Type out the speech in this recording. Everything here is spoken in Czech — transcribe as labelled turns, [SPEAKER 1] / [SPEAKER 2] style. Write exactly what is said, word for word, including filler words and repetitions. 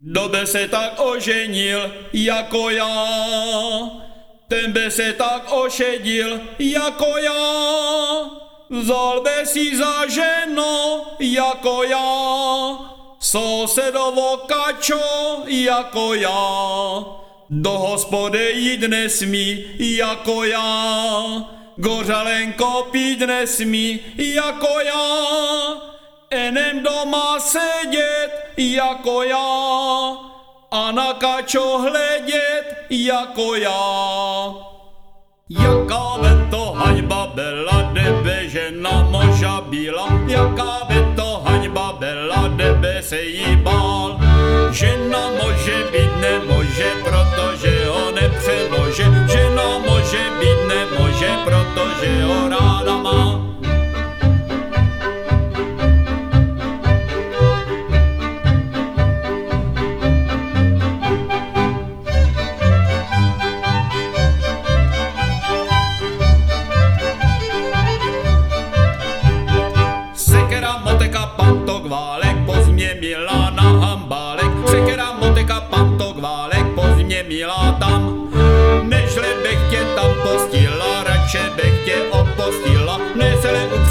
[SPEAKER 1] Kdo by se tak oženil jako já, ten by se tak ošedil jako já. Vzal by si za ženu jako já, sousedovo kačo jako já. Do hospody jít nesmí jako já, gořalenko pít nesmí jako já. Enem doma sedět jako já a na kačo hledět jako já. Jaká by to haňba byla, kdyby žena moža byla, jaká by to haňba byla, kdyby se jí bál. Žena může být nemůže, protože ho nepřemože, žena může být nemůže, protože ho ráda má. Pantok válek, pozdě měla na hambálek. Sekera, motika, pantok válek, pozdě měla tam. Nežli bych tě tam postila, radši bych tě opostila. Nesele